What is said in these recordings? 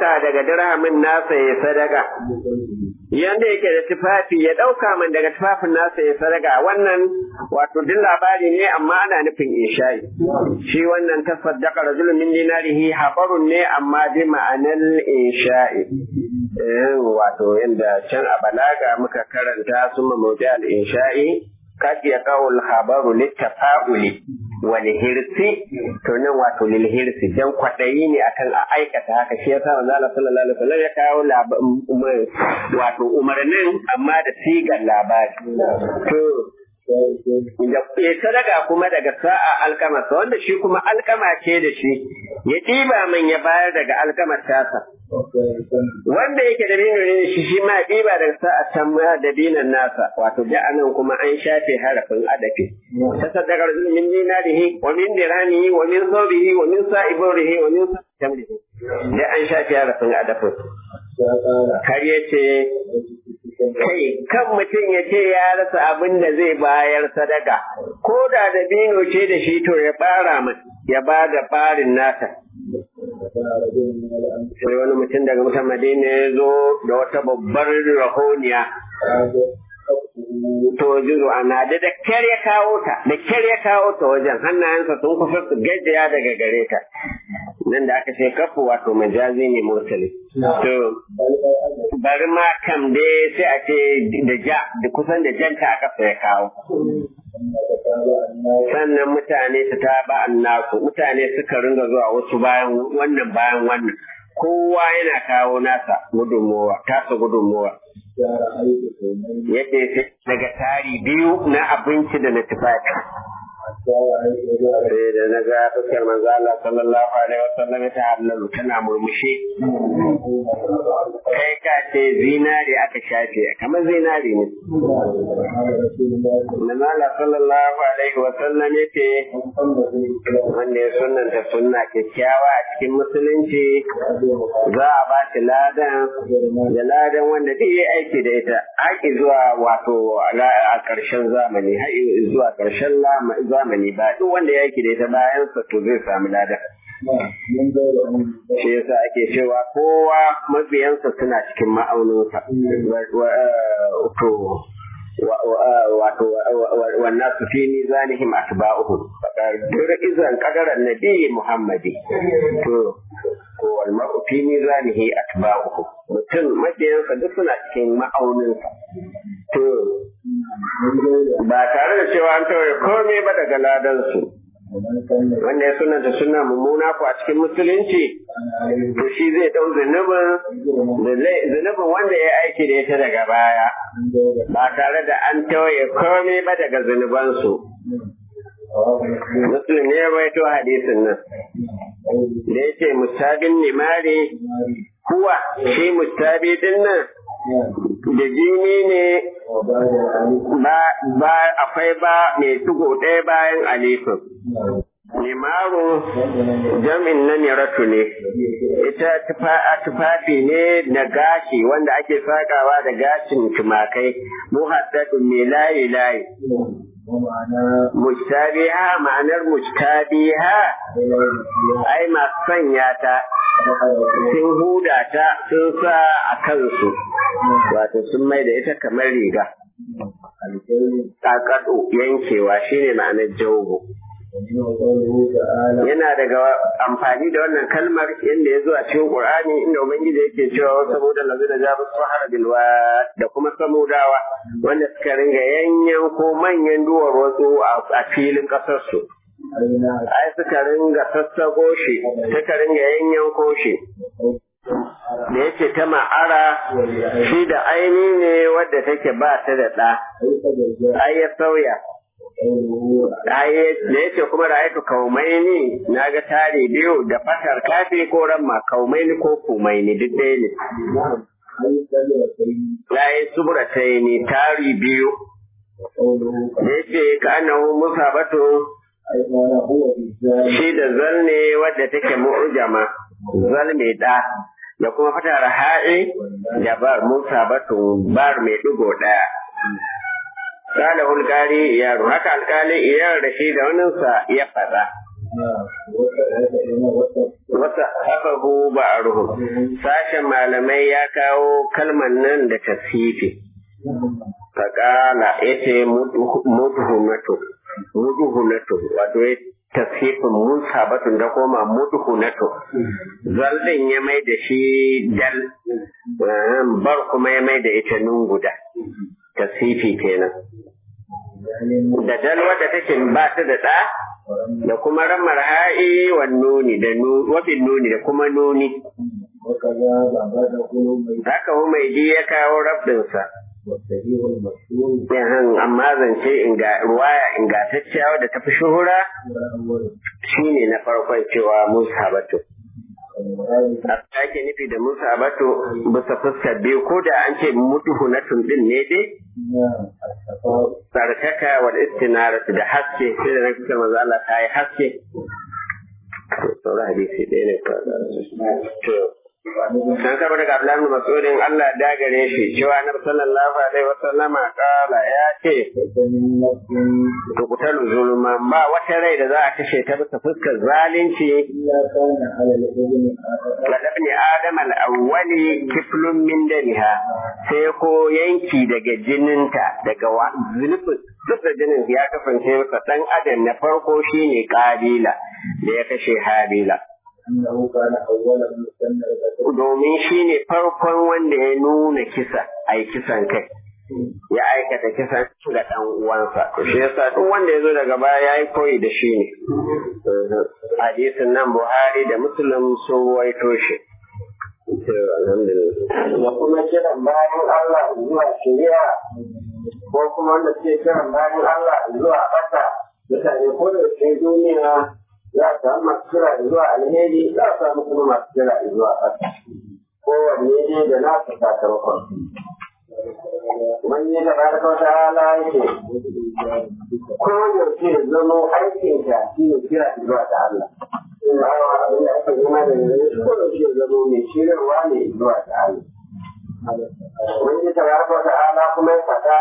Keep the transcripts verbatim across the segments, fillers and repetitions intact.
ɗauka daga dirhamin nasa ya sadaka yanda yake da tufafi ya ɗauka man daga tufafin nasa ya sadaka wannan wato duk labari ne amma ana nufin insha'i shi wannan tasaddaqa rajulun min dinarihi habarun ne amma bi ma'anar insha'i wato yanda can a balaga muka karanta summa mawdi al insha'i kad yaqul habaru littafa'uli wal hirsi to nan wato lil hirsi dan kwadayi ne akan a aikata haka shi yasa manzo Allah sallallahu alaihi wasallam ya kawo wato umarnin amma da sigar labari to ya sadaka kuma daga sa'a alkama wanda shi kuma alkama ce da shi ya ɗiba man ya bayar daga alkamar tasa wanda yake da dino ne shi shi ma ɗiba daga sa'a tamma da dinan nasa wato da anan kuma an shafe harafin adafi ta sadaka rajul min dinarihi wa min dirhamihi wa min thawbihi wa min sa'iburihi wa min tamrihi da an shafe harafin adafin har yace kai kan mutum ya ce ya rasa abin da zai bayar sadaka ko da da bino ce da shi to ya bara mai ya ba da barin nata sai wani mutum daga mutum Madina ya zo da wata babbar rahoniya to jiru ana da da kyar ya kawo ta da kyar ya kawo ta wajen hannayensa sun kusa su gajiya daga gare ta nan da aka ce kafu wato majazi ne mursali to bari ma kam dai sai a ce da ja da kusan da janta aka sai kawo sannan mutane su ta ba annaku mutane suka ringa zuwa wasu bayan wannan bayan wannan kowa yana kawo nasa gudunmowa tasa gudunmowa yadda daga tari biyu na abinci da na tufafi sai da na ga fuskar manzo Allah sallallahu alaihi wasallam ta hallalu tana murmushi kai ka ce zinari aka shafe kamar zinari ne manzo Allah sallallahu alaihi wasallam yace wanda ya sunnanta sunna kyakkyawa a cikin musulunci za a ba shi ladan da ladan wanda duk ya aiki da ita haƙi zuwa wato a ƙarshen zamani haƙi zuwa ƙarshen zamani ba duk wanda ya yake da ita bayan sa to zai samu lada shi yasa ake cewa kowa mabiyansa suna cikin ma'auninsa to wato wannan su fi mizanihim atba'uhum faqad izan qadara nabi muhammadi to ko wal mar'u fi mizanihi atba'uhum mutum mabiyansa duk suna cikin ma'auninsa to ba tare da cewa an tawaye komai ba daga ladansu wanda ya sunanta suna mummuna ko a cikin musulunci to shi zai dau zunubin zunubin wanda ya aiki da ita daga baya ba tare da an tawaye komai ba daga zunubansu muslim ne ya rawaito hadisin nan da yace mustabin limari kuwa shi mustabi din nan da jini ne ba akwai ba mai tugo ɗaya bayan alifin. Limaru jam'in na miratu ne, ita tufafi ne na gashi wanda ake sakawa da gashin tumakai, muhaddadun mai layi-layi. Mujtabiha ma'anar mujtabiha ai masu sanya ta sun huda ta sun sa a kansu wato sun mai da ita kamar riga ƙaƙaɗo yankewa shine ma'anar jaugo yana daga amfani da wannan kalmar yadda ya zo a cikin Qur'ani inda Ubangiji yake cewa saboda lazina jabu sahara bilwa da kuma samudawa wanda suka ringa yanyan ko manyan duwar wasu a filin ƙasar su ai suka ringa sassako shi suka ringa yanyan koshi da yake ta ma'ara shi da aini ne wadda take ba ta da ɗa ai ya sauya da yake kuma ra'aytu kaumaini naga tare biyu da fatar kafi ko ramma kaumaini ko kumaini duk ɗaya ne yayi subrataini tari biyu da yake ka annahu musabatu shi da zal ne wadda take mu'jama zal mai da da kuma fatar ha'i da bar musabatu bar mai digo daya قال القاري يا هكا القاري يا رشيد وننسى يفدا wata hafahu ba'ruhu sashen malamai ya kawo kalman nan da tashifi faqala yace mudhunatu mudhunatu wato tasifin musabatun da koma mudhunatu zaldin ya mai da shi dal bar kuma ya mai da ita nun guda tasifi kenan da dal wadda take ba ta da da da kuma ramar ha'i wa nuni da wabin nuni da kuma nuni haka Humaydi ya kawo rabdinsa yan amma zance ruwaya ingantacciya wadda ta fi shuhura shine na farkon cewa musa batu a ake nufi da musa batu bisa fuskar biyu ko da an ce mutuhu na tundin ne dai tsarkaka wal istinaratu da haske sai da na fuskar manzo Allah ta yi haske sauran hadisi ɗaya ne kawai San karɓar daga Abdullahi Mas'udin Allah da gare shi cewa Annabi sallallahu alaihi wa sallama kala ya ce tuqtalu zulma ba wata rai da za a kashe ta bisa fuskar zalunci la ibn adam al-awwali kiflun min daniha sai ko yanki daga jininta daga zunubin duk da jinin ya kasance masa dan adam na farko shine kabila da ya kashe habila domin shi ne farkon wanda ya nuna kisa a yi kisan kai ya aikata kisan ga ɗan uwansa shi yasa duk wanda ya zo daga baya ya yi koyi da shi ne hadisin nan Buhari da Muslim sun ruwaito shi da kuma kiran bayan Allah zuwa shari'a ko kuma wanda suke kiran bayan Allah zuwa ɓata mutane ko da ke duniya za a samu masu kira zuwa alheri za a samu kuma masu kira zuwa ƙasa kowanne ne da nasa sakamakon wani da ba da kawata hala yake kowace zama aikinka shi ne kira zuwa da Allah in ba wa abin da aka zama da yanzu kowace zama mai shirarwa ne zuwa da Allah wani da ba da kawata hala kuma ya faɗa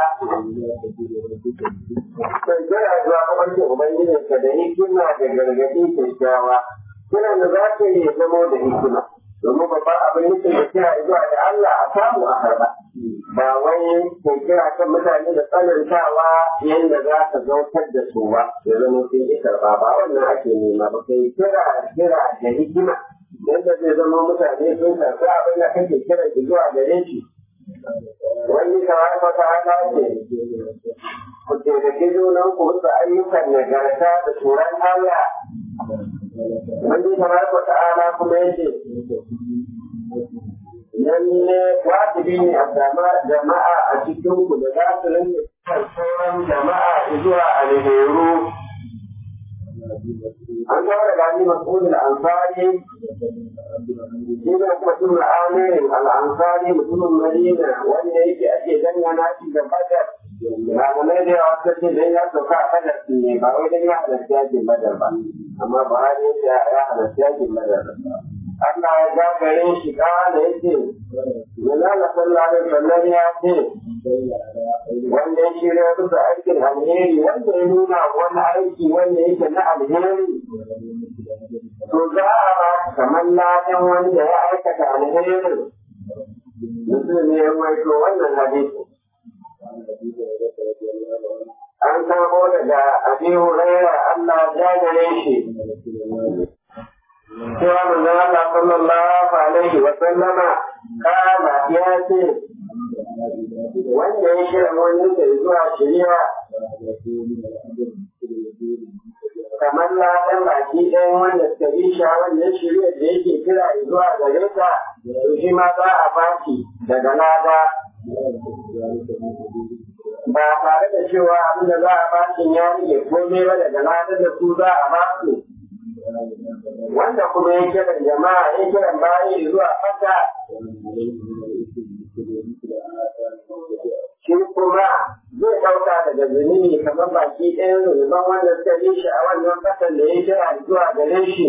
sai kira zuwa kamarcin ubangijinka da hikima da gargaɗi kyakkyawa kiran da za ka yi zamo da hikima domin babban abin nufin da kira zuwa da Allah a samu a karɓa ba wai kai kira kan mutane da tsanantawa yadda za ka zautar da su ba ya zama sun yi karɓa ba wannan ake nema ba kai kira kira da hikima yadda zai zama mutane sun karɓi abin da kake kira zuwa gare shi wani kamar wata haka ce ku taimaki junan ku bisa ayyukan nagarta da tsoron Allah wani kamar wata ana kuma yace lalle wajibi ne a sama jama'a a cikin ku da za su rinke sauran jama'a zuwa alheru an kawo da gani mas'ulul ansari shi ne mutum amirin al'ansari mutumin madina wanda yake ake dangana shi da badar malamai da yawa suka ce dan ya sauka a badar ne ba wai dan ya halarci yakin badar ba amma ba har yadda ya halarci yakin badar Allah ya gagare shi kana yace Jalala sallallahu alaihi wasallam ya ce wanda ya shirya duka aikin alheri wanda ya nuna wani aiki wanda yake na alheri to za a ba kamar ladan wanda ya aikata alherin mutum ne ya waito wannan hadisi an karbo daga Abi Hurairah Allah ya gare shi cewa manzon Allah sallallahu alaihi wa sallama kana ya ce wanda ya shirya wani da zuwa shari'a kamar ladan baki ɗayan wanda suka bi shi wannan shirya da yake kira zuwa gare ta shi ma za a baki daga lada ba tare da cewa abin da za a baki ya rike komai ba daga lada da su za a basu wanda kuma ya kira jama'a ya kira bayi zuwa fata shi kuma zai ɗauka daga zunubi kamar baki ɗaya zunuban wanda suka yi shi a wannan fatan da ya kira zuwa gare shi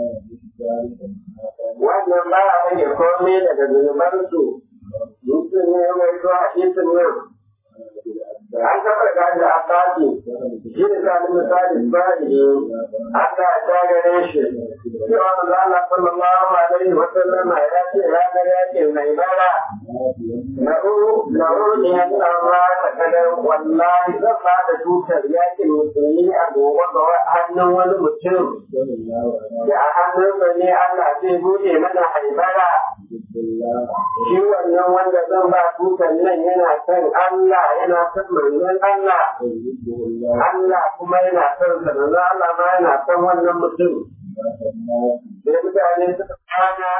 wannan ba a rage komai daga zunubansu mutum ne mai zuwa hadisin nan an taɓa da da abbaji shi ne sa nuna sa'adin bari Allah ta gare shi cewa Allah sallallahu alaihi wa sallama ya ce ranar yakin mai bara na'u na'u ne ya tsara ta kadar wallahi zan ba da tutar yakin musulmi a gobe ga hannun wani mutum da a hannunsa ne Allah zai bude mana haibara shi wannan wanda zan ba tutar nan yana son Allah yana son manzon Allah Allah kuma yana son sa manzon Allah ma yana son wannan mutum da mutane suka kana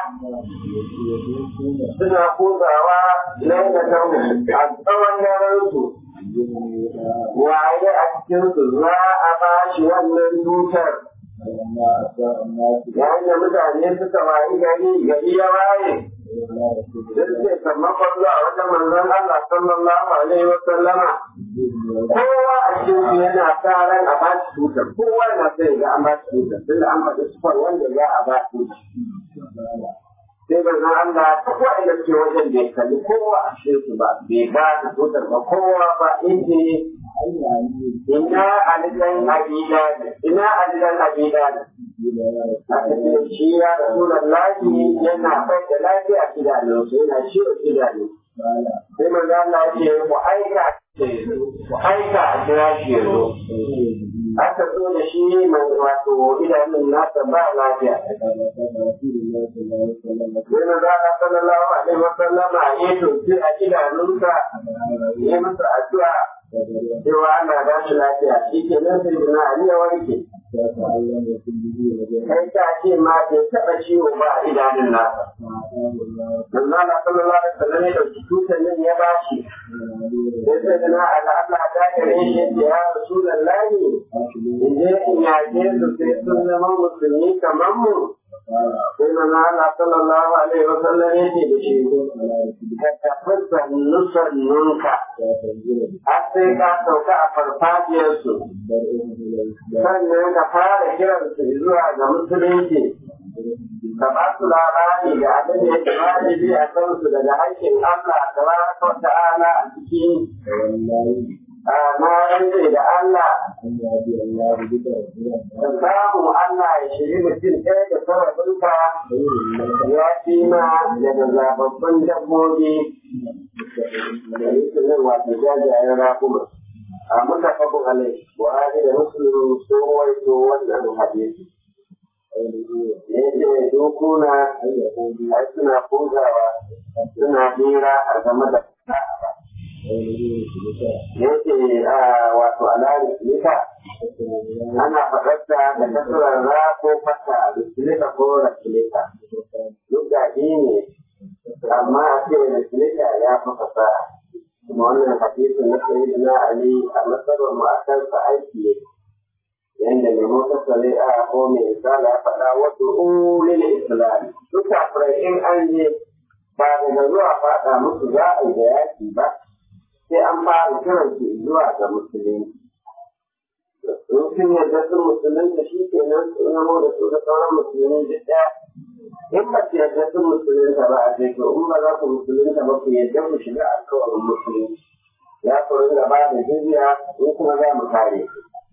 suna kogawa nan da nan a tsawon daren su waye a cikin su za a ba shi wannan tutar yayin da mutane suka wayi gari gari ya waye sun ce sammakon zuwa wajen manzon Allah sallallahu alaihi wa sallama kowa a cikin yana sa ran a ba shi tutar kowa yana sai ga an ba shi tutar tunda an faɗi sufar wanda za a ba shi sai manzon Allah duk wa'anda ke wajen bai kalli kowa a cikin su ba bai ba da tutar ba kowa ba inda ina alilan abida ina alilan abida shi ya rasulallahi yana bai da lafiya idanunsa yana ciwo idanu sai manzo Allah ya ce ku aika ku aika a kira shi yanzu aka zo da shi mai wato idanun nasa ba lafiya sai manzo Allah sallallahu alaihi wasallama ya tofi a idanunsa ya masa addu'a cewa ana ba shi lafiya shi ke nan sai na Ali ya warke kai ta ce ma bai taɓa ciwo ba a idanun nasa manzo Allah sallallahu alaihi wasallam ya dauki tutan nan ya bashi sai sai na Allah Allah ta kare shi ya Rasulullahi in je in yaje su sai sun zama musulmi kamar mu sai manzo Allah sallallahu alaihi wasallam ya ce da shi ka tabbata nusannunka har sai ka sauka a farfajiyarsu sannan ka fara kiran su zuwa ga musulunci ka ba su labari da abin da yake wajibi a kansu daga haƙƙin Allah tabaraka wa ta'ala a cikin na yanzu da Allah ka samu Allah ya shiri mutum ɗaya da sarrafinka ya fi ma daga zababbin dabbobi da yake nan wato jajayen rakuma a mutafakun alai buhari da muslim sun waito wannan hadisi ne ce dokuna ai suna kuzawa suna hira a game da ka'aba yake a wato alari silika ana faɗarta da kasuwar ra ko fata da silika ko rasilika duk da ne amma a ce da silika ya fi fasaha kuma wannan hadisin na sayyidina Ali a nasarar mu a kansa aiki ne yanda mai motar sari'a ko mai isala ya faɗa wasu ulil islam duk kafirai in an je ba daga zuwa faɗa musu za a yi da yaki ba sai an fara kiran su zuwa ga musulunci in sun yarda sun musulunta shi kenan su namo da su da sauran musulmi duk ɗaya in ba su yarda sun musulunta ba a sai to in ba za ku musulunta ba ku yarda ku shiga alkawarin musulunci ya ku ringa ba da jizya in kuma za mu kare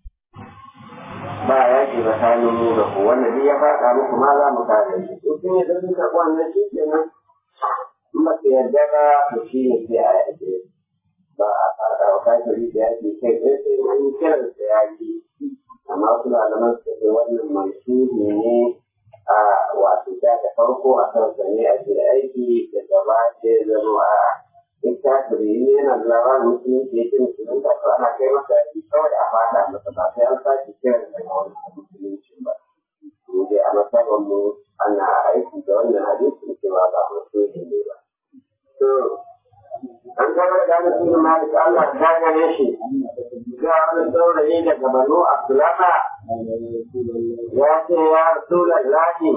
ba ya ke tsakanin mu da ku wanda duk ya faɗa muku ma za mu kare shi in sun yarda sun karɓi wannan shi kenan in ba su yarda ba to shi ne sai a yarda ba a faɗa wa kafiri da yake kai sai sai an yi kiran sa yaki amma wasu malaman su ce wannan mansuhi ne a wato da da farko a kan sane a ce aiki da gaba ce zama a duk kafiri ne yana da labarin musulunci ya ce musulunta to ana kai masa yaki kawai a fata masa ba sai an sake kiran sa ga wani musulunci ba mu dai a masaban mu ana aiki da wannan hadisi cewa ba mansuhi ne ba to an gaba da ana suna malik Allah ta gane shi ga wani saurayi daga banu abdulama ya ce ya rasula lahi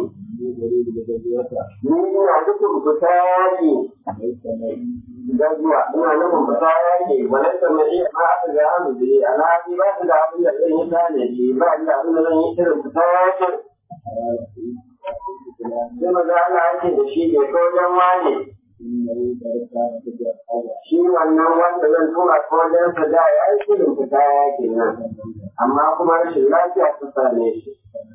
ni ina nufin fita yaki don zuwa ina nufin fita yaki wani samari ma aka ga hannu da alhaji ba su da abin da zan yi tane shi ba da abin da zan yi irin fita yakin sai maza Allah ake da shi bai ko wajen wane shi wannan wanda zan tura ko wajen sa da ya yi shirin fita yakin nan amma kuma rashin lafiya ta same shi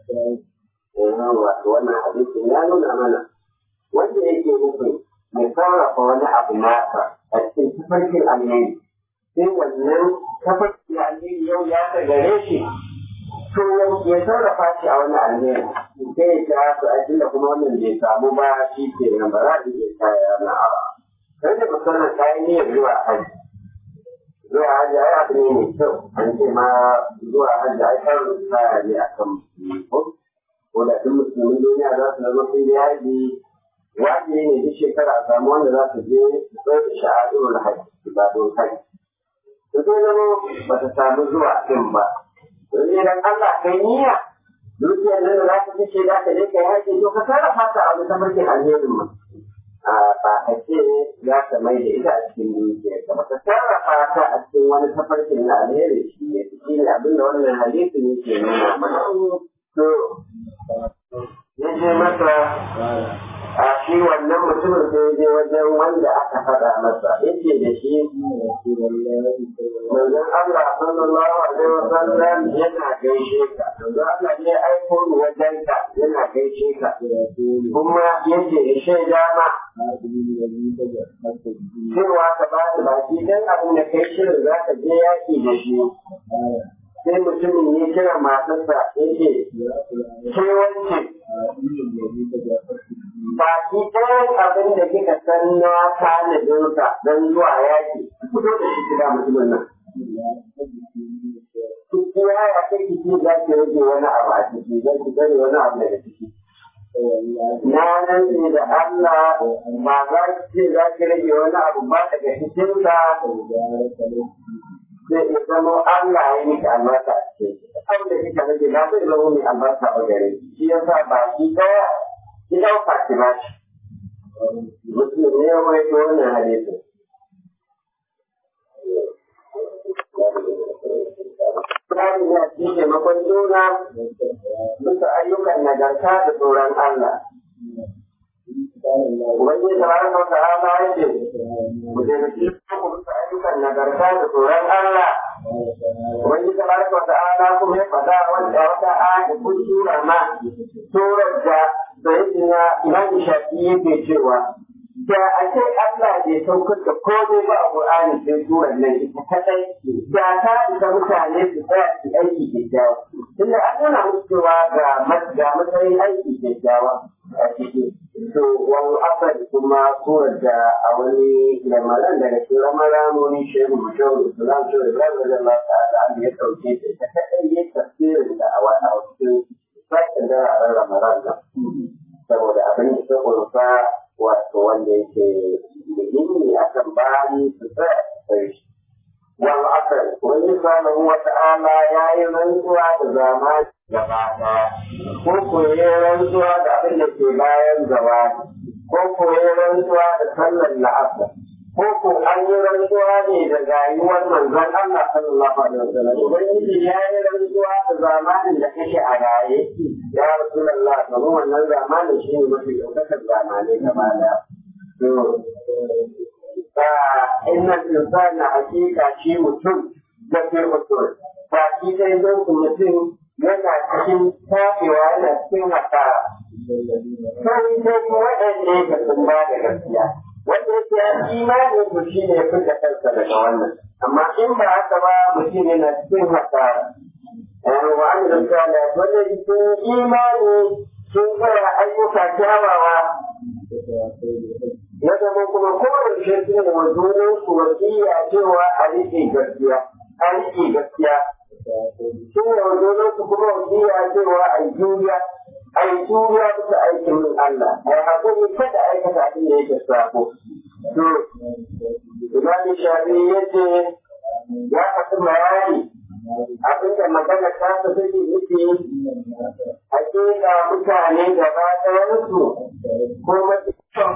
wato wannan hadisin ya nuna mana wanda yake nufin mai sarrafa wani abu nasa a cikin tafarkin alheri sai wannan tafarkin alheri yau ya ta gare shi to ya sarrafa shi a wani alheri sai ya ta su a da kuma wannan bai samu ba shi ke nan ba za a iya kaya na abu sai da musamman kayan niyyar zuwa hajji zuwa hajji ai abu ne mai kyau an ce ma zuwa hajji ai kan kaya ne a kan musulmi ko da duk musulmin duniya za su zama sun yi haji wajibi ne duk shekara a samu wanda za su je su tsaye da sha'adun hajji ibadun hajji to sai zama ba ta samu zuwa din ba don idan Allah kai niyya dukiyar nan da za ka fice za ka je kai haji to ka sarrafa ta abu ta farkin alherin ma ba a ce za ka mai da ita a cikin dukiyar ka ba ka sarrafa ta a cikin wani tafarkin na alheri shi ne shi ne abin da wannan hadisi ne ke nuna mana to ya je masa a shi wannan mutumin da ya je wajen wanda aka faɗa masa yake da shi manzon Allah sallallahu alaihi wa sallam yana gaishe ka manzon Allah ne aiko ni wajen ka yana gaishe ka kuma yake da shaida ma cewa ka ba da baki dan abin da kai shirin za ka je yaki da shi sai mutumin ya kira matarsa yake ke wance ba ki ɗayan abin da kika san na tanadinsa don zuwa yaki fito da shi gida mutumin nan ki ya ya kai ki za ki rage wani abu a ciki zan ki gani wani abu daga ciki na nan ne da Allah ba za ki ce za ki rage wani abu ba daga cikinsa sai ya zama Allah ya miki albarka a cikin abin da kika rage na zai zama mai albarka a gare shi ya sa ba shi ɗaya ki ɗauka ki ba shi mutum ne ya mai ta wannan hadisi Tsari ya ci taimakon juna bisa ayyukan nagarta da tsoron Allah. Ubangiji tabaraka wa ta'ala yake mu taimaki ku bisa ayyukan nagarta da tsoron Allah. Ubangiji tabaraka wa ta'ala kuma ya faɗa wanda wata aya kun sura ma surar da sayyidina Imam Shafi'i yake cewa da a ce Allah bai saukar da komai ba a Qur'ani sai surar nan ita kadai da ta isa mutane su tsaya su aiki kyakkyawa. Tunda an nuna musu cewa ga matsayin aiki kyakkyawa a ciki. To wani asali kuma surar da a wani lamarin daga cikin ramaramomin shehu mutum Islam to Ibrahim da Allah ta'ala ya sauke ta ita kadai ya tafsirin da a wani a cikin sakin da a ramaran nan. Saboda abin da ta ƙunsa wato wanda yake muhimmi akan bayi su tsaya su sai shi. Wal asali wani subhanahu wa ta'ala ya yi rantsuwa da zamani gaba ɗaya ko ko ya rantsuwa da abin da ke bayan zawani ko ko ya rantsuwa da sallar la'asar ko ko an yi rantsuwa ne da rayuwar manzon Allah sallallahu alaihi wasallam ubangiji ya yi rantsuwa da zamanin da kake a raye ya rasulullah kamar wannan zamanin shi ne mafi ɗaukakar zamanai gaba ɗaya to ba inna insana hakika shi mutum da ke mutum ba shi dai zan mutum yana cikin tafewa yana cikin hasara sai dai waɗanda ya sun ba da gaskiya wanda yake ya imani ku shi ne ya fita kansa daga wannan amma in ba haka ba mutum yana cikin hasara wa an da tsala wanda yake imani sun tsaya ayyuka kyawawa ya zama kuma kowace shi ne wa junan su wasiya cewa a riƙe gaskiya a riƙe gaskiya sun yi wajen su kuma wasiya cewa a yi juriya a yi juriya bisa aikin min Allah a yi haƙuri kada aikata abin da yake sako. To, Imam Shafi ya ce ya faɗi bayani abinda magana ta ta take nufi hakika mutane gaba ɗayansu ko matuƙan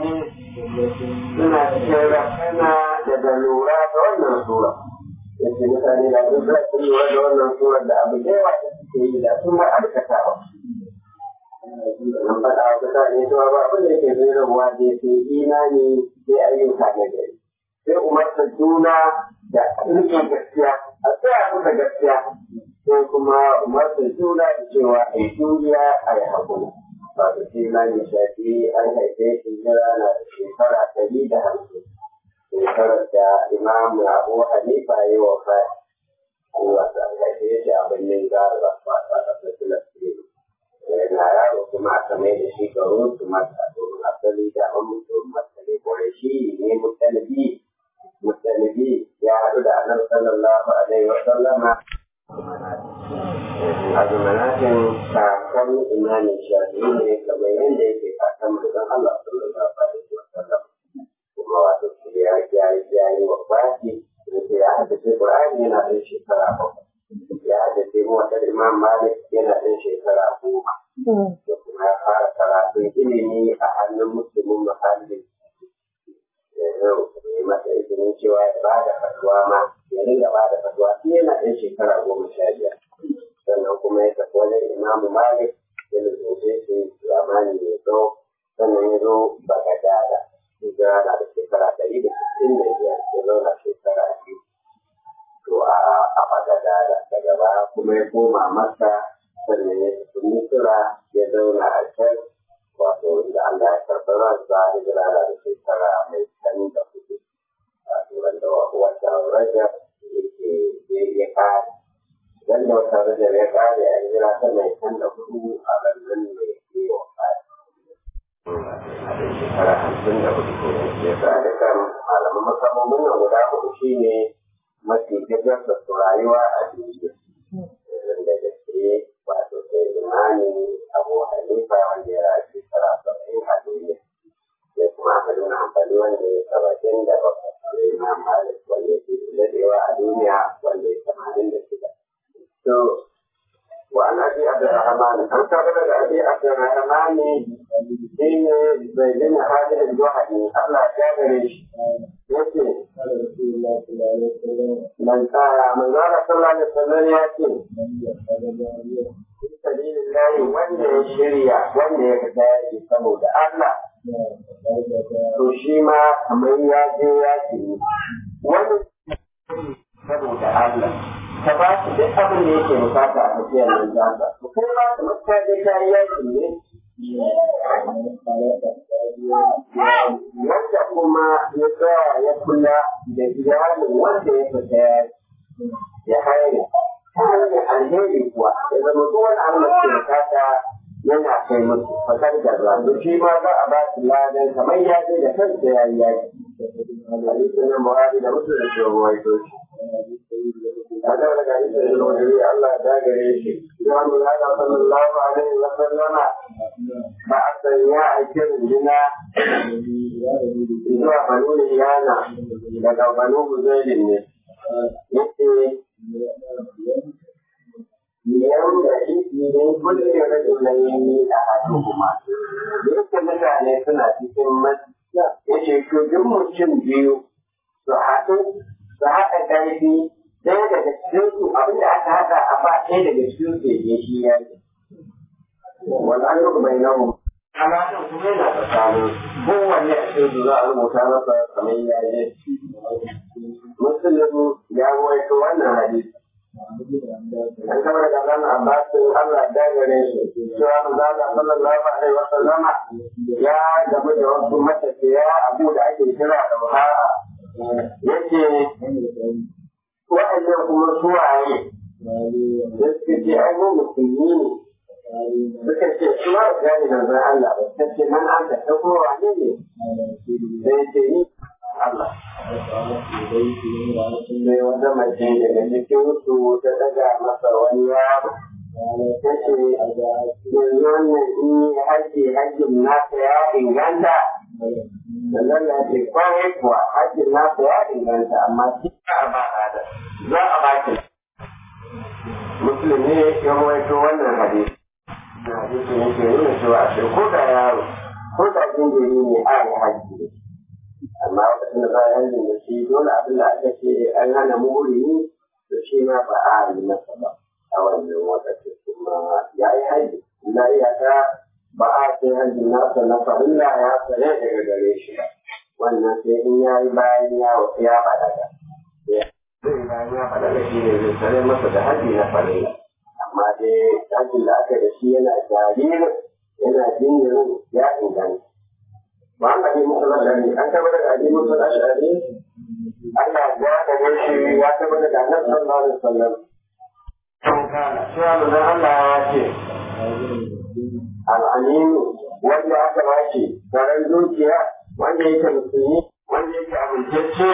suna cikin rafana daga lura da wannan sura. Yake mutane da duk da sun lura da wannan surar da abu da yawa da suke yi da sun ba aikatawa. Nan faɗa wa mutane cewa ba abin da yake zai rabuwa da sai imani sai ayyuka na gari. Sai umarta juna da rikin gaskiya, a tsaya kuka gaskiya, sai kuma umarta juna da cewa a yi juriya a yi haƙuri. Wato sai imani shafi an haife shi jira na shekara ɗari da hamsin. Shekarar da Imam Abu Hanifa ya yi wa fa wato an haife shi a birnin Gaza wato a ƙasar Filistin. Na yaro kuma aka mai da shi garin su mata domin asali da an mutu masali kwarai shi ne mutalibi mutalibi ya haɗu da annabi sallallahu alaihi wa sallama azumanatin kakan imanin shafi ne kamar yadda yake kakan mutum Allah sallallahu alaihi wa sallam kuma wato shi ya ya yi wa baki da ya haddace Qur'ani yana ɗan shekara bakwai ya haddace mu wata Imam Malik yana ɗan shekara goma da kuma ya fara karatun ilimi a hannun musulmin muhallin yau ne masa izinin cewa ya ba da fatuwa ma ya ringa ba da fatuwa shi yana ɗan shekara goma sha biyar sannan kuma ya tafi wajen Imam Malik ya lalace shi zamani mai tsawo sannan ya zo Bagadada hijira na da shekara ɗari da sittin da biyar ya zauna shekara biyu to a Bagadada daga baya kuma ya koma Makka sannan ya tafi Misira ya zauna a can wato inda Allah ya karɓi ransa hijira na da shekara mai can da hudu wato wanda wata Rajab yake ya kare wanda wata Rajab ya kare a hijira ta mai can da hudu a rannan mai ke wa kare shekara hamsin da hudu ko ya sa da kan malaman makamomin nan guda hudu shine mafi gajarta su rayuwa a duniya da gaske wato sai imani Abu Hanifa wanda ya rayu shekara saba'in a duniya sai kuma Ahmadu bin Hanbali wanda ya saba'in da bakwai sai Imam Malik wanda ya fi dadewa a duniya wanda ya tamanin da shida to wa an abi Abdurrahman an taɓa daga abi Abdurrahman shi ne bai gina hajjar juhani Allah ya gare shi yace man tsara man zara sallallahu alaihi wasallam ya ce sabilillahi wanda ya shirya wanda ya fita yaki saboda Allah to shi ma kamar ya je yaki ne wani saboda Allah ka ba su duk abin da yake bukata a tafiyar nan zaka to kai ma kamar ka je ka yi yaki ne wanda kuma ya tsaya ya kula da iyalin wanda ya fita ya haye ta hanyar alheri kuwa ya zama duk wani abu da ke bukata yana kai musu fasar garba to shi ma za a ba su ladan kamar ya je da kansa ya yi yaki hadisin nan buhari da musu da ke ruwaito shi a da daga hadisin da wani Allah ya dagare shi ya mu ya da sallallahu alaihi wa sallama ba a sanya a kirin jina zuwa banu liyana daga banu huzailin ne yake liyan da idan kullum ya rage layi a hannun kuma dukkan mutane suna cikin masu yake duk mutum biyu su haɗu su haɗa ƙarfi ɗaya daga cikinsu abinda aka haɗa a ba ɗaya daga cikinsu ya shi ya ce wannan duk bai namu alaƙar kuma yana tsakanin kowanne a cikin za a rubuta masa kamar ya je musulun ya waito wannan hadisi an kama daga zan abbasin Allah ya gare shi cewa manzala sallallahu alaihi wa sallama ya gamu da wasu matafiya abu da ake kira da wahala yace wa'annan kuma suwaye da suke ce ai mu musulmi ne suka ce su ma gani na zan Allah ba ta ce nan an ta kowa ne ne sai ce ni Allah sai wata mace daga cikin su ta daga masa wani yaro ta ce yanzu wannan in yi haji hajjin nasa ya inganta sannan ya ce kwarai kuwa hajjin nasa ya inganta amma shi a ba da za a ba ki musulmi ya rawaito wannan hadisi na hadisi ne ke nuna cewa a ko da yaro ko da jinjiri ne a yi hajji amma lokacin da bayan da shi dole abin da aka ce an hana muhuri da shi ma ba a yi masa ba a wannan lokacin kuma ya yi hajji na iyaka ba a ce hajjin nasa na farilla ya tsare daga gare shi ba wannan sai in ya yi bayan ya ya balaga sai bayan ya balaga shi ne zai tsare masa da hajji na farilla amma dai hajjin da aka da shi yana jaririn yana jinjirin ya inganta ba an gaji musu lashari an tabbatar da gaji musu lashari Allah ya gaje shi ya tabbatar da annabi sallallahu alaihi wasallam kan kana cewa manzon Allah ya ce al'aminu wanda aka bashi tsaron dukiya wanda yake musulmi wanda yake amintacce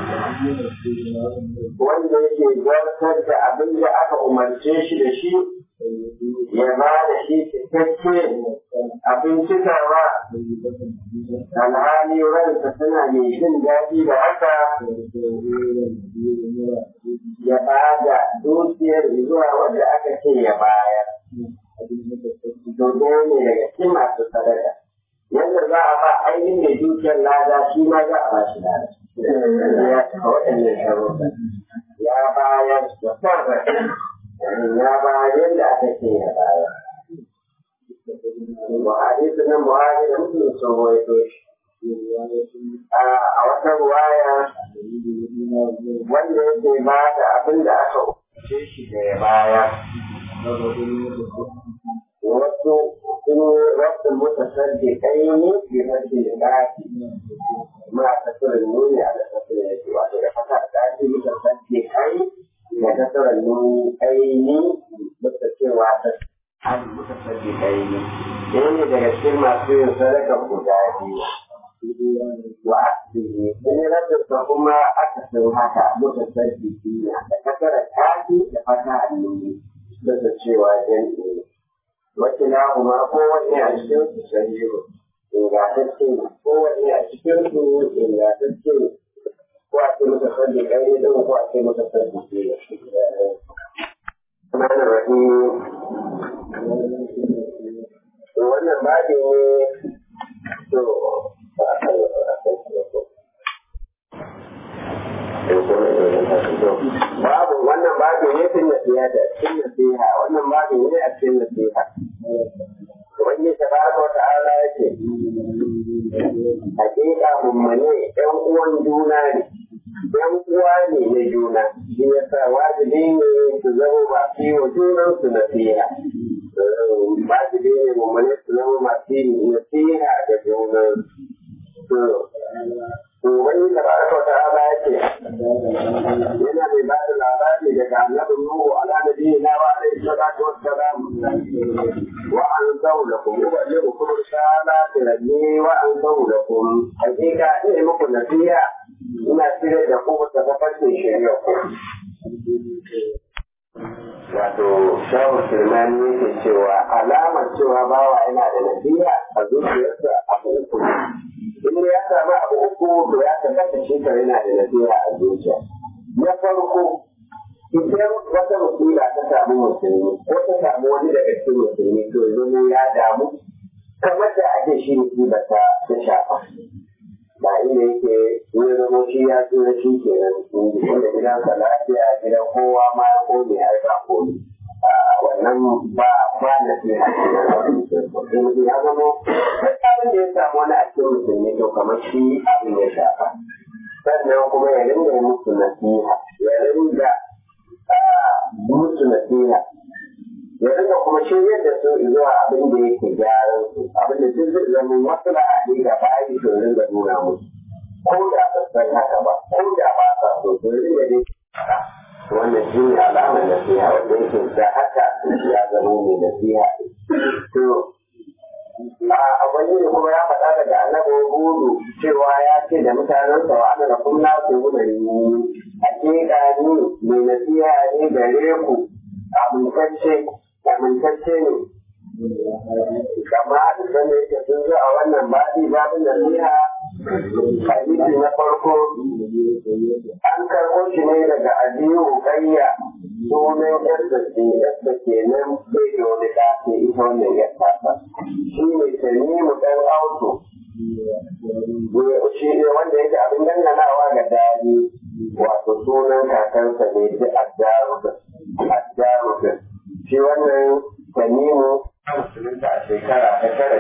wanda yake zartar da abin da aka umarce shi da shi ya ba da shi cikakke abin cikawa alhali ransa tana mai jin daɗi da haka ya ba da dukiyar zuwa wanda aka ce ya bayar domin ne daga cikin masu sadaka yadda za a ba ainihin mai dukiyar lada shi ma za a ba shi lada ya cika waɗannan sharuɗa ya bayar da sarra ya bayar yadda aka ce ya bayar Buhari sunan Buhari da mutum sun waito shi a wata ruwaya wanda yake ba da abin da aka umarce shi da ya bayar wasu sun wasu mutasaddi kai ne bi mace da ɗaki ma tasirin nuni a da tasirin yake wato da fata da ɗaki mutasaddi kai da tasirin nuni aini mutta cewa ta an mutasaddi kai ne ɗaya ne daga cikin masu yin sadaka guda biyu wa asiri sun yi rajinsa kuma aka sun haka mutasaddi biyu da tasirin ɗaki da fata a nuni da cewa jan'i wacce na kuma kowanne a cikin su sahihu ingantacce ne kowanne a cikin su ingantacce ne ko a ce masa sanda kai din ko a ce masa sanda ke da shi wannan rafi wannan babi ne to ba a kai ba a kai babu wannan babu ne fin nasiha da cikin nasiha wannan babu ne a cikin nasiha wani tabaraka wa ta'ala yake hakika mummune ɗan uwan juna ne ɗan uwa ne na juna shi yasa wajibi ne su zama masu yi wa junan su nasiha wajibi ne mummune su zama masu yi nasiha ga junan su wani tabaraka wa ta'ala yake yana mai ba da labari daga annabin Nuhu ala nabiyina wa alaihi salatu wassalam wa an zawlakum uballighukum risalati rabbi wa an zawlakum hakika ne muku nasiha ina cire da ku ta tafarkin shari'a ku wato shawu sulmani yake cewa alamar cewa bawa yana da nasiha a zuciyarsa abu uku in ya samu abu uku to ya tabbata shi kare yana da nasiha a zuciya na farko idan wata musiba ta samu musulmi ko ta samu wani daga cikin musulmi to yanzu ya damu kamar da ake shi musiba ta ta shafa ba inda yake wani zama shi ya tsira shi kenan inda gidansa lafiya gidan kowa ma ya kone ya ba kone wannan ba ba na fi hakki ya zama duk abin da ya samu wani a cikin musulmi to kamar shi abin ya shafa sannan kuma ya rinda musu nasiha ya rinda musu nasiha ya rinda kuma shiryar da su zuwa abin da yake gyaran su abin da duk zai zama wasu da ake da bayi to rinda nuna musu ko da ba san haka ba ko da ba sa so to rinda dai wannan shi ne alamar nasiha wanda yake da haka ya zama mai nasiha to a wani ne kuma ya faɗa daga annabi hudu cewa ya ce da mutanensa wa ana da kunna ku guda ni hakika ni mai nasiha ne gare ku amintacce amintacce ne kama a duk wanda yake sun zo a wannan baɗi babin nasiha hadisi na farko an karɓo shi ne daga abiyu kayya sunan yadda ke yadda ke nan bai da wani ɗafi ita wannan yadda ta shi ne tanimu ɗan auto shi ne wanda yake abin danganawa ga dadi wato sunan kakansa ne da addaruka shi wannan tanimu musulunta a shekara ta tara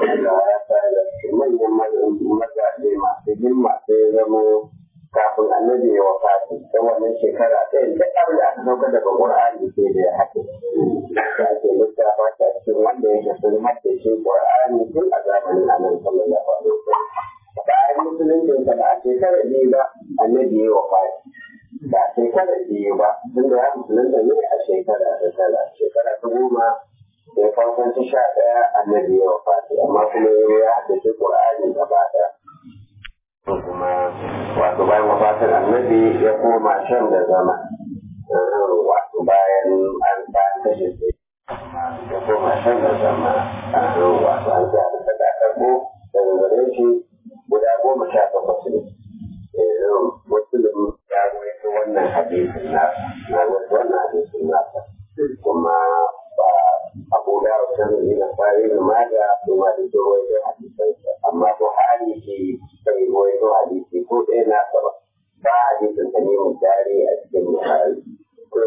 Allah ya sa da manyan mazaje masu himma sai zama kafin annabi ya wafati ta wannan shekara ɗaya da abin da aka sauka daga Qur'ani sai da ya haɗe. Da ake lissafa ta cikin wanda yake sun haddace Qur'ani tun a zamanin Annabi sallallahu alaihi wasallam. Bayan musuluncin sa da a shekara biyu ba annabi ya wafati. Da a shekara biyu ba tun da ya musulunta ne a shekara ta tara shekara ta goma da farkon ta sha ɗaya annabi ya wafati amma kuma ya haddace Qur'ani gaba ɗaya. kuma wato bayan wafatar annabi ya koma shan da zama wato bayan an bayan kashe sai ya koma shan da zama wato an ji abin da aka karbo daga gare shi guda goma sha takwas ne musulun ya ruwaito wannan hadisin nasa na ruwaito wannan hadisin nasa kuma ba abu da wasan yi na fari da maga kuma da ruwaito hadisansa amma buhari ke bai ruwaito hadisi ko ɗaya na ba ba hadisin ta ne mun tare a cikin buhari to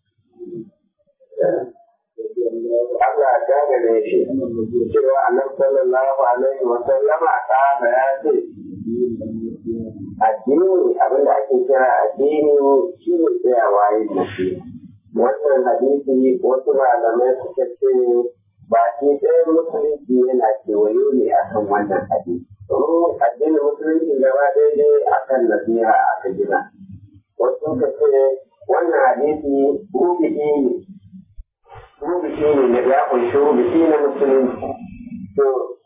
Allah ya gane shi cewa annabi sallallahu alaihi wa sallama ta ya ce addini abinda ake kira addini shi ne tsayawa yin nafi wannan hadisi wasu malamai suka ce ba shi ɗaya musulunci yana kewaye ne a kan wannan hadisi domin addinin musulunci gaba daidai a kan nasiha aka gina wasu suka ce wannan hadisi rubuci ne rubuci ne da ya kunshi rubuci na musulunci to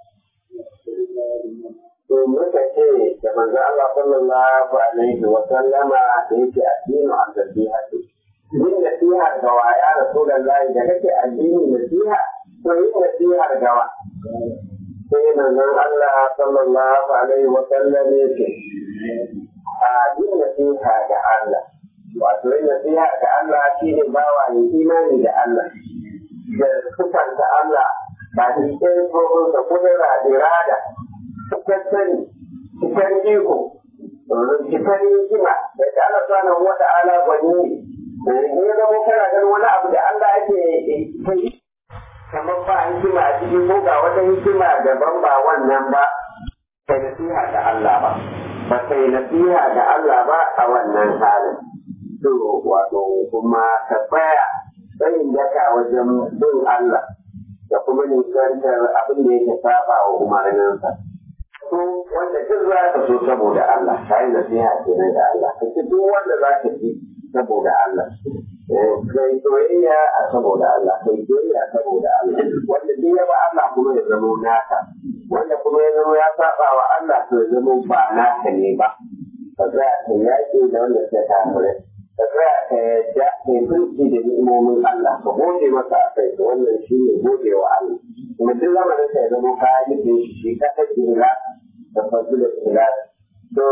to muka ce da manzo Allah sallallahu alaihi wa sallama da yake addinin al-nasiha yin nasiha ga waya rasulullahi da kake addinin nasiha to yin nasiha ga wa sai manzon Allah sallallahu alaihi wa sallam yake a yin nasiha ga Allah wato yin nasiha ga Allah shine bawa ne imani da Allah da sukanta Allah ba shi ɗaya tsohon sa kudura irada cikakken cikin iko cikin hikima da ta Allah subhanahu wa ta'ala gwani ne ya zama kana ganin wani abu da Allah ake kai kamar ba hikima a ciki ko ga wata hikima daban ba wannan ba kai nasiha da Allah ba ba kai nasiha da Allah ba a wannan halin to wato kuma ka tsaya tsayin daka wajen bin Allah da kuma nisantar abin da yake saba wa umarninsa so wanda duk za ka so saboda Allah ka yi nasiha kenan da Allah ka ci duk wanda za ka ci saboda Allah kai soyayya a saboda Allah kai soyayya saboda Allah wanda duk ya ba Allah kuma ya zama naka wanda kuma ya zama ya saba wa Allah to ya zama ba naka ne ba ka za ka yaƙi da wanda suka kafirai ka za ka yadda kai fulki da ni'imomin Allah ka gode masa a kai wannan shi ne gode wa Allah kuma duk lamarin ka ya zama ka yi da shi shi ka ta kira da fasilar kira to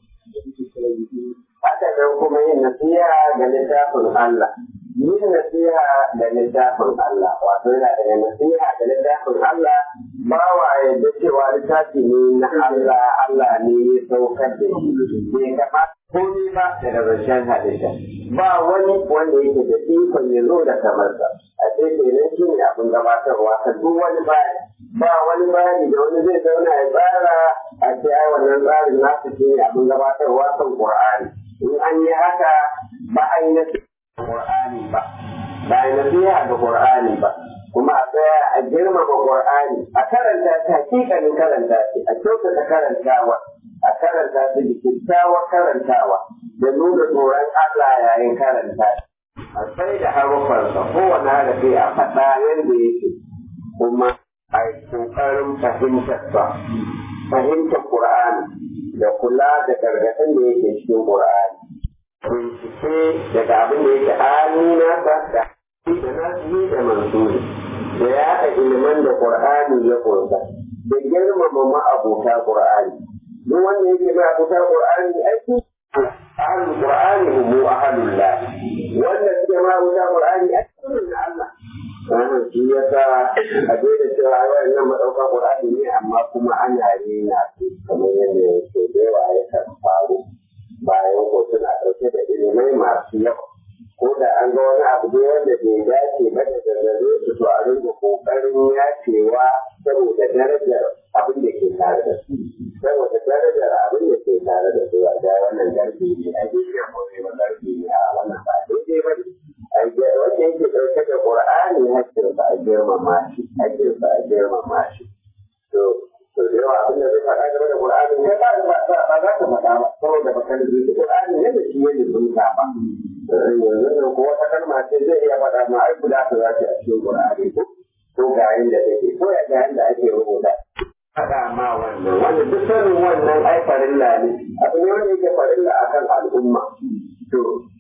haka nan kuma yin nasiha ga littafin Allah yin nasiha da littafin Allah wato yana daga nasiha da littafin Allah ba wa yadda cewa littafi ne na Allah Allah ne ya saukar da shi bai kamata komai ba daga zancen hadisa ba wani wanda yake da ikon ya zo da kamarsa a ce kenan shi ne abin gabatarwa ka duk wani bayani ba wani bayani da wani zai zauna ya tsara a ce ai wannan tsarin nasu shi ne abin gabatarwa kan Qur'ani in an yi haka ba a yi nasiha da Qur'ani ba ba a yi nasiha da Qur'ani ba kuma a tsaya a girmama Qur'ani a karanta ta hakikanin karanta shi a kyautata karantawa a karanta su da kyakkyawar karantawa da nuna tsoron Allah yayin karanta a sai da harufansa kowane harafi a faɗa yadda yake kuma a yi ƙoƙarin fahimtarsa fahimtar Qur'ani da kula da gargaɗin da yake cikin Qur'ani bincike daga abin da yake amina ta da da nasihi da mansuri da yaɗa ilimin da Qur'ani ya ƙunsa da girmama ma'abota Qur'ani duk wanda yake ma abuta Qur'ani aiki ahlul Qur'ani hum ahlul la wanda suke ma abuta Qur'ani aiki na Allah wannan shi yasa a daidai cewa wannan madauka Qur'ani ne amma kuma ana rena su kamar yadda yake da yawa ya kan faru bayan ko suna ɗauke da ilimai masu yawa ko da an ga wani abu da wanda bai dace ba da gare su to a rinka kokarin yacewa saboda darajar tare da su saboda darajar abin da ke tare da su a ga wannan garbi ne a gefen motsi ba garbi ne a wannan ba daidai ba ne wanda yake ɗauke da ƙur'ani hakkinsa a girmama shi hakkinsa a girmama shi to to da yawa abin da zai faɗa game da ƙur'ani ne ba ba za ka faɗa ba saboda ba kan da ƙur'ani ne da shi ne zunta ba yanzu nan ko wata kalma ce zai iya faɗa ma ai kula ta za a cikin ƙur'ani ko ko ga yanda take ko ya ga yanda ake rubuta faɗa ma wannan wanda duk sanin wannan ai farilla ne abu ne wanda yake farilla akan al'umma to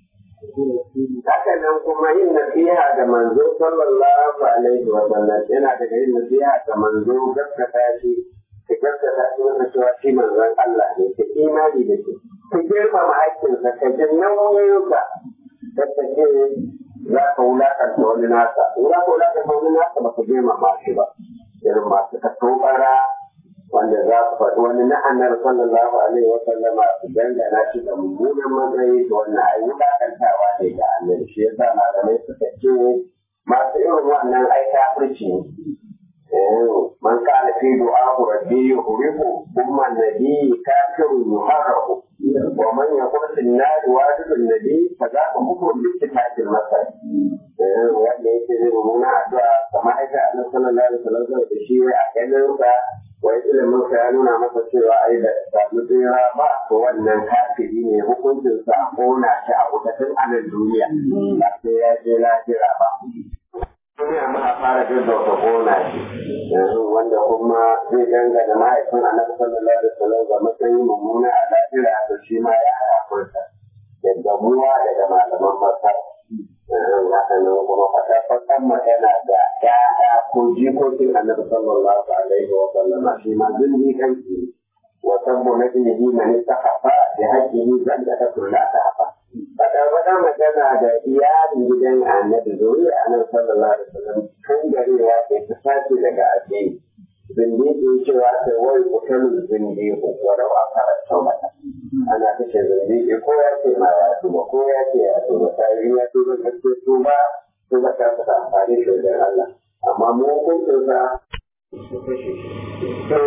haka nan kuma yin nasiha ga manzo sallallahu alaihi wa sallam yana daga yin nasiha ga manzo gaskata shi ka gaskata shi wanda cewa shi manzon Allah ne ka imani da shi ka girmama haƙƙinsa ka ji nauyinsa ka ce za ka wulakanta wani nasa za ka wulakanta wani nasa ba ka girmama shi ba irin masu ka tobara wanda za ku faɗi wani na annar sallallahu alaihi wa sallama su dangana shi da mummunan matsayi da wannan ai wulakantawa ne ga annabi shi yasa malamai suka ce masu irin wannan ai kafirci ne man kana fi du'ahu rabbi yuhriku thumma nabi kafirun yuharraku wa man yaqul fil nar wajibun nabi fa za ka muku littafin masal wanda yake zai mummuna addu'a kamar aika annabi sallallahu alaihi wa sallam da shi a ganin sa wai ilimin sa ya nuna masa cewa ai da samu tsira ba to wannan kafiri ne hukuncin sa a kona shi a wutatin anan duniya ba sai ya je lafiya ba duniya ma a fara gaggauta kona shi wanda kuma zai dangana mahaifin annabi sallallahu alaihi wasallam ga matsayin mummuna a lafiya to shi ma ya haƙurta da gamuwa daga malaman masar waɗannan kuma fatafakan magana da ƴaƴa ko jikokin annabi sallallahu alaihi wa sallama shi ma zulmi kanki wa sabbu nabihi man istaqafa bi hajjihi zan da ta kula ta hafa fata wata magana da iyalin gidan annabi zuriya annabi sallallahu alaihi wa sallam kan garewa ke ta sace daga addini zindiki cewa sai wai kutalin zindiki wadau a karanta mata ana kashe zindiki ko ya ce ma ya tuba ko ya ce ya tuba ta yi ya tuba ta ce tuba tuba ta fata amfani shi wajen Allah amma mu hukuncin sa su kashe to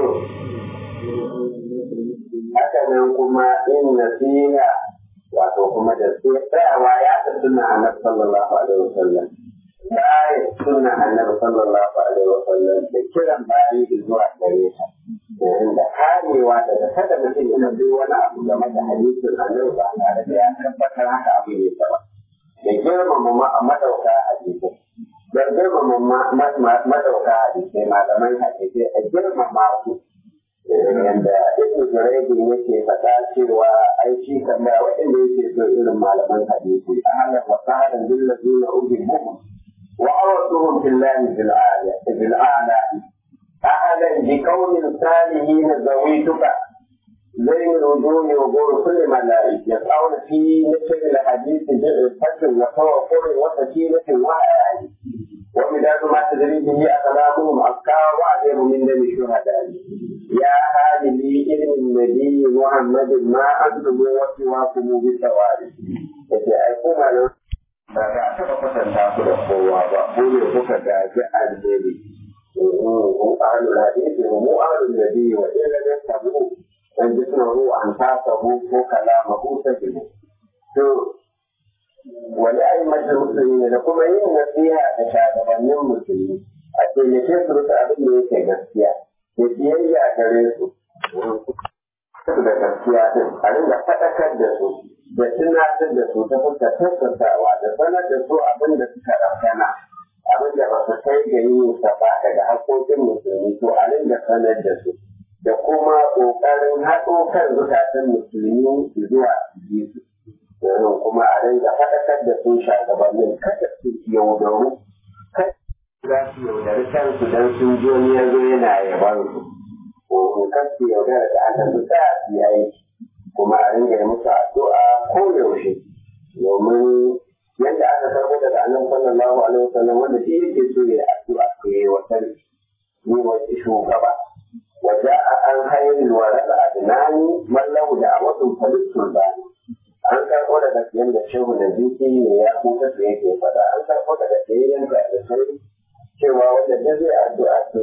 haka nan kuma in nasiha wato kuma da tsayawa ya ta suna annabi sallallahu alaihi wasallam bayan suna annabi sallallahu alaihi wasallam da kiran bayi zuwa gare ta da karewa daga kada mutum yana bai wani abu game da hadisin annabi ba tare da ya tabbatar haka abu ne ba da girmama madauka hadisai da girmama madauka hadisai malaman hadisai a girmama su yanda ibnu juraydi yake faɗa cewa ai shi kan da waɗanda yake so irin malaman hadisi a halar wasaharan billazina ubihuhum وأرسلهم في الله في الآية في الأعلى أهلا بكون الصالحين زويتك زي الوجوه وجوه كل ملائكة يسعون في مثل الحديث فتح وتوفر وسكينة وحياة ومداد ما تدري به أقلامهم أذكار وأعجب من دم الشهداء يا هذه علم النبي محمد ما أنتم وسواكم بالتوالي يتعرفون على ba za a taɓa kwatanta ku da kowa ba ko ne kuka gaji alheri mu ahlul hadisi mu ahlul nabi wa illa da tabu dan jisnahu an tasabu ko kalamahu tajibu to wani ayyukan musulmi da kuma yin nasiha da shugabannin musulmi a taimake su da abin da yake gaskiya da biyayya gare su da gaskiya din a ringa faɗakar da su da tunatar da su ta fuskar tattaunawa da sanar da su abin da suka rafana abin da ba su kai ga yin sa ba daga haƙoƙin musulmi to a ringa sanar da su da kuma ƙoƙarin haɗo kan zukatan musulmi zuwa Yesu. Domin kuma a ringa faɗakar da su shugabannin kada su yaudaru kada za su yaudari kansu don sun ji wani ya zo yana yaban su. Ko kan su yaudara da aka su tsaya su yi aiki. Kuma a ringa yi musu addu'a ko yaushe domin yadda aka karɓo daga annabi sallallahu alaihi wasallam wanda shi yake so ya addu'a ko yayi wa sarki ni wa shugaba wa ja'a an hayyul warada adnani man lahu da'watun falisul bani an karɓo daga yanda shehu da ziki ne ya kuka su yake faɗa an karɓo daga sayyan da sai cewa wanda da zai addu'a to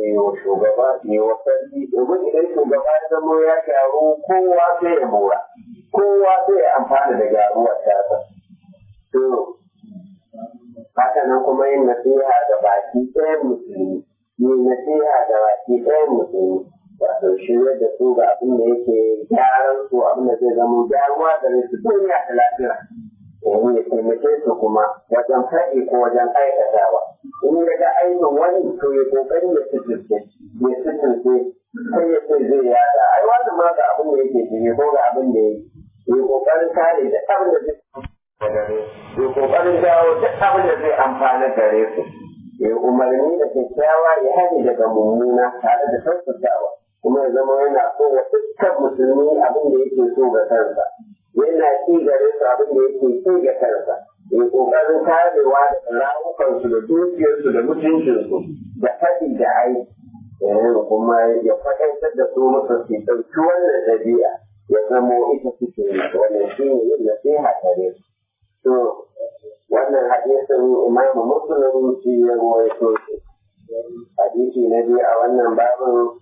yi wa shugaba yi wa sarki domin idan shugaba ya zama ya gyaru kowa sai ya mora kowa sai ya amfana da gyaruwar tasa to haka nan kuma yin nasiha da baki ɗayan musulmi yin nasiha da baki ɗayan musulmi wato shirya da su ga abin da yake gyaran su abin da zai zama gyaruwa gare su duniya da lafiya domin ya taimake su kuma wajen faɗi ko wajen aikatawa in ya ga aikin wani to ya kokari ya fitirce ya fitirce sai ya ce zai yada ai wannan ma ga abin da yake shirye ko ga abin da yake ya kokarin kare da abin da zai gare su ya kokarin jawo duk abin da zai amfana gare su ya umarni da kyakkyawa ya hani daga mummuna tare da sassautawa kuma ya zama yana so wa dukkan musulmi abin da yake so ga kansa yana ci gare su abin da yake ci ga kansa ya kokarin karewa da rawukansu da dukiyarsu da mutuncinsu da faɗi da aiki kuma ya faɗaitar da su musu su ɗauki wannan ɗabi'a ya zamo ita suke wannan shi ne yin nasiha gare su to wannan hadisin imamu muslim shi ya rawaito shi hadisi na biyu a wannan babin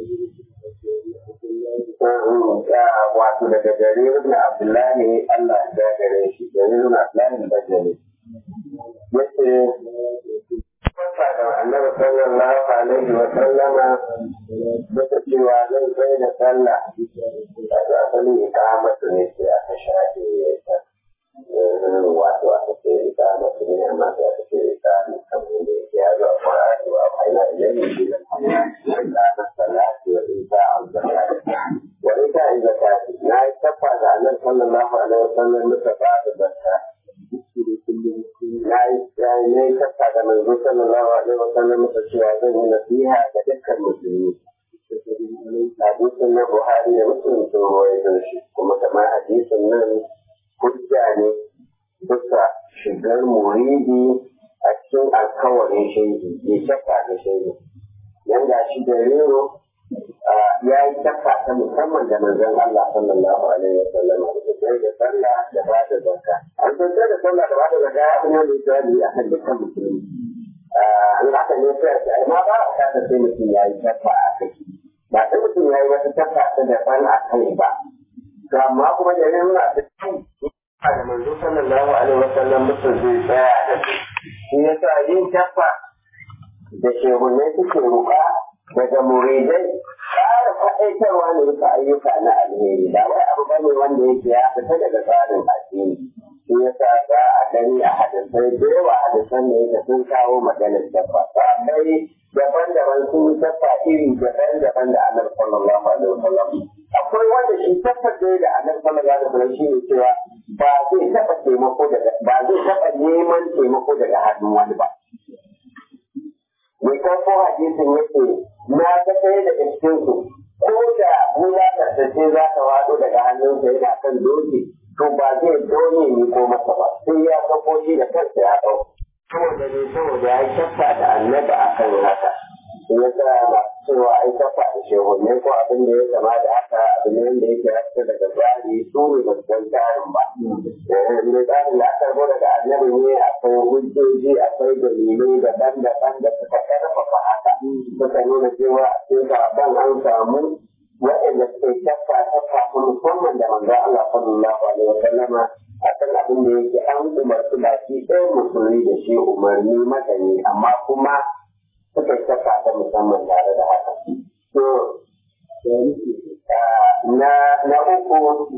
wato daga jarir ibn abdullahi Allah ya gare shi jarir ibn abdullahi bajali yace da annabi sallallahu alaihi wa sallama da cewa zai zai da sallah da asali ikamatu ne sai aka shafe ta wato aka ce ikamatu ne amma sai aka ce ikamu kamar da yake ya zo a Qur'ani wa aina ilayhi bil da salati wa ita'u zakat wa ita'u zakat na tafa da annabi sallallahu alaihi wa sallam mutafa da zakat na yi ne tafa da manzo sallallahu alaihi wa sallam mutafa cewa zan yi nasiha ga dukkan musulmi hadisin na Buhari da Muslim sun rawaito shi kuma kamar hadisin nan hujja ne bisa shigar muridi a cikin alkawarin shaidi ya shakka da shaidi yan ga shi da rero ya yi shakka ta musamman da manzon Allah sallallahu alaihi wa sallam da sai da sallah da ba da zakka an san da sallah da ba da zakka ya kuma da tsari a kan dukkan musulmi an ga kan ne sai ma ba ka ta sai mutum ya yi shakka a kai ba sai mutum ya yi wata shakka ta da ban a kai ba amma kuma da rero na da da manzo sallallahu alaihi wa sallam mutum zai tsaya da shi ya sa yin shakka da shehunai suke ruka daga muridai ƙara faɗaitarwa ne bisa ayyuka na alheri ba wai abu bane wanda yake ya fita daga tsarin addini shi yasa za a gani a hadisai da yawa hadisan da yake sun kawo maganar dabba sabai daban-daban sun yi dabba iri daban-daban da annabi sallallahu alaihi wasallam akwai wanda shi tabbatar da annabi sallallahu alaihi wasallam shi ne cewa ba zai taɓa taimako daga ba zai taɓa neman taimako daga hannun wani ba mai karfo hadisin yake na ga ɗaya daga cikin su ko da bula tarsace za ta wado daga hannunsa yana kan doki to ba zai dole ni ko masa ba sai ya sako shi da kansa ya ɗau saboda ne saboda ya shakka da annabi akan haka sai ya sa cewa ai kafa da shehunne ko abin da ya kama da haka abin ne wanda yake haka daga tsari su ne ba su san tsarin ba ne tsarin da aka rubuta daga annabi ne akwai hujjoji akwai dalilai daban-daban da suka karfafa haka suka nuna cewa a cikin gaban an samu waɗanda suke kafa kafa musamman da manzo Allah sallallahu alaihi wa sallama akan abin da yake an umarci baki ɗaya musulmi da shi umarni madani amma kuma suka kafa ta musamman tare da haka. To, na na uku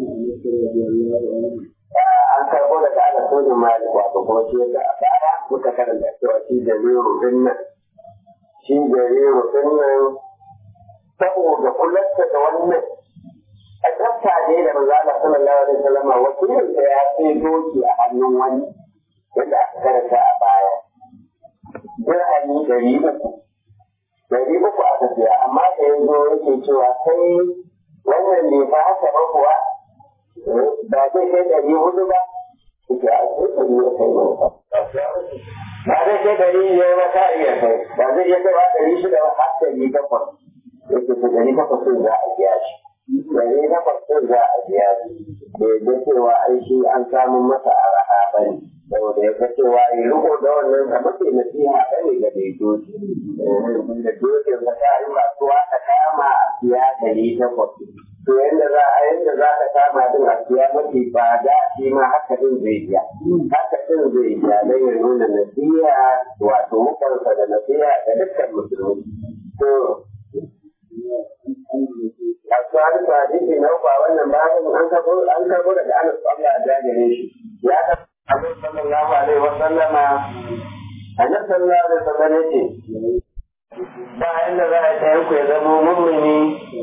an karɓo daga ana sojin malik wato kuma shi yadda a baya muka karanta cewa shi jariru din nan shi jariru din nan saboda kularta da wannan a tsafta ne da manzo Allah sallallahu alaihi wasallam wakilin sa ya sai doki a hannun wani wanda aka karanta a baya dirhami dari uku dari uku aka siya amma da ya zo yake cewa sai wannan ne ba haka ba kuwa ba zai kai dari hudu ba suke a sai dari ya kai ba ba zai kai dari ya yi wata iya kai ba zai iya kai wa dari shida ba har dari takwas yake su dari takwas sun za a biya shi dari takwas sun za a biya shi da yadda cewa aiki an samu masa araha ba ne saboda ya ga cewa ya riko da wannan da mace nasiha ɗaya ga mai doki da dokin ka ta yi kasuwa ta kama a siya ɗari takwas to yadda za a yadda za ka kama din a siya mafi tsada shi ma haka din zai biya haka din zai biya don ya nuna nasiha wato mukansa da nasiha ga dukkan musulmi to a tsari ta hadisi na uku a wannan bayan an karbo an karbo daga Anas Allah ya jagare shi ya ka Abu sallallahu alaihi wa sallama Annabi sallallahu alaihi wa sallam yace ba inda za a tsaye ku ya zama mummuni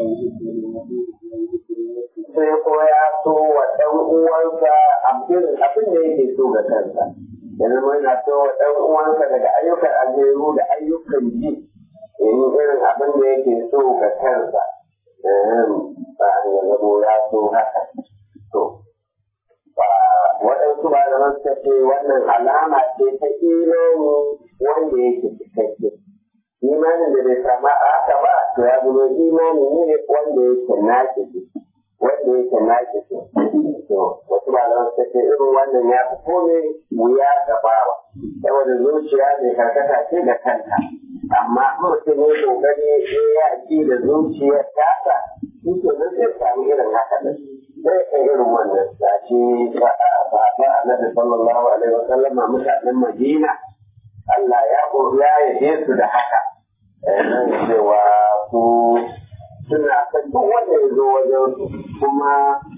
sai ko ya so wa ɗan uwansa abin abin da yake so ga kansa ya zama yana so wa ɗan uwansa daga ayyukan alheru da ayyukan ji yayin irin abin da yake so ga kansa ba an yi zamo ya so haka to ba waɗansu ba da suka ce wannan alama ce ta imani wanda yake cikakke imanin da bai samu haka ba to ya zama imani ne wanda yake naƙi wanda yake naƙi to wasu ba da suka ce irin wannan ya fi kome wuya ga bawa saboda zuciya mai karkata ce da kanta amma mutum ne kokari ya ci da zuciyar tasa shi ke nan zai samu irin haka da sai ka irin wannan sace ba ba annabi sallallahu alaihi wa sallam mutanen Madina Allah ya ya yabe su da haka nan cewa su suna san duk wanda ya zo wajen su kuma